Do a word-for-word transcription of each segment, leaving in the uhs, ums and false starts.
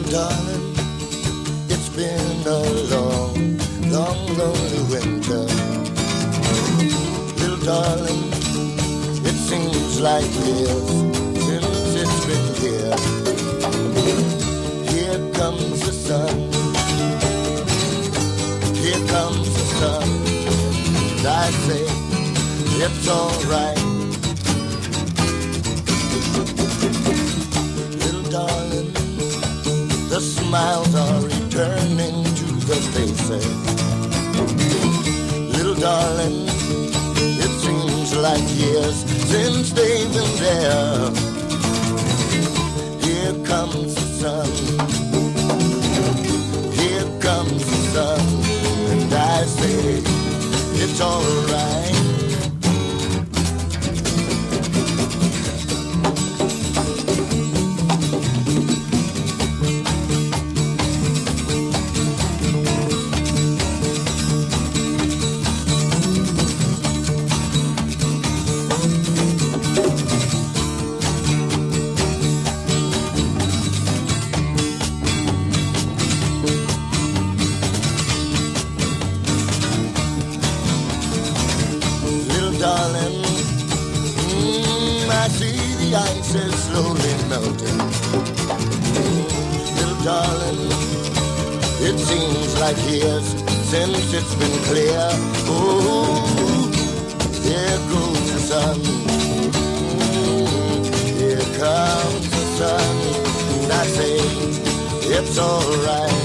darling, it's been a long, long, lonely winter. Little darling, it seems like years since it's been here. Here comes the sun, here comes the sun, and I say it's alright. Little darling, the smiles are returning to the faces. Little darling, it seems like years since they've been there. Here comes the sun, here comes the sun, and I say it's alright. Darling, mm, I see the ice is slowly melting. Mm, little darling, it seems like years since it's been clear. Oh, here goes the sun. Mm, here comes the sun. And I say, it's alright.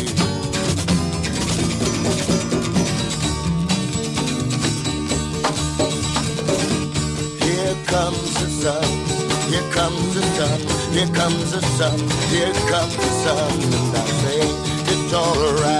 Here comes the sun, here comes the sun, here comes the sun, here comes the sun, and I say it's alright.